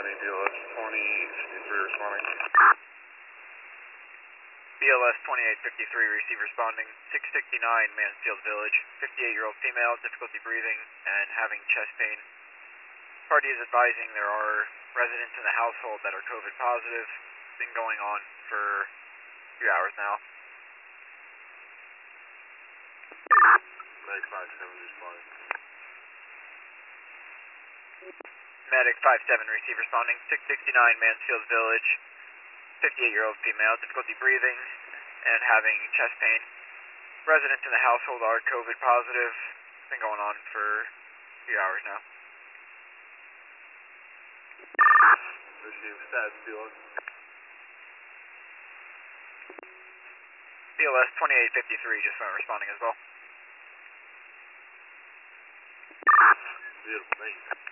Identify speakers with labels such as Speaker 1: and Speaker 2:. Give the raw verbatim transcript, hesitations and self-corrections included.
Speaker 1: County, B L S twenty fifty-three responding.
Speaker 2: B L S twenty-eight fifty-three, receive responding, six sixty-nine Mansfield Village, fifty-eight-year-old female, difficulty breathing and having chest pain. Party is advising there are residents in the household that are COVID positive. It's been going on for a few hours now.
Speaker 1: Medic five seven responding.
Speaker 2: Medic five seven, receive responding, six sixty-nine Mansfield Village, fifty-eight-year-old female, difficulty breathing and having chest pain. Residents in the household are COVID positive. It's been going on for a few hours now.
Speaker 1: Receive status, B L S.
Speaker 2: B L S twenty-eight fifty-three, just went responding as well.
Speaker 1: Beautiful, thank you.